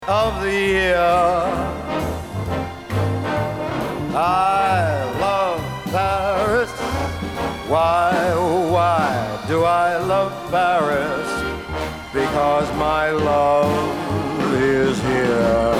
of the year. I love Paris. Why do I love Paris? Because my love is here.